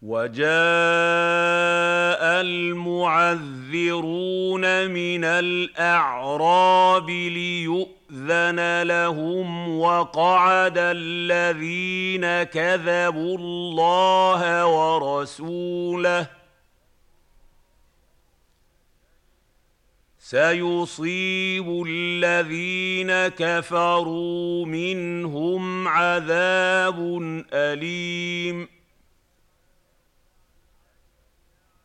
وَجَاءَ الْمُعَذِّرُونَ مِنَ الْأَعْرَابِ لِيُؤْذَنَ لَهُمْ وَقَعَدَ الَّذِينَ كَذَبُوا اللَّهَ وَرَسُولَهُ ۚ سَيُصِيبُ الَّذِينَ كَفَرُوا مِنْهُمْ عَذَابٌ أَلِيمٌ.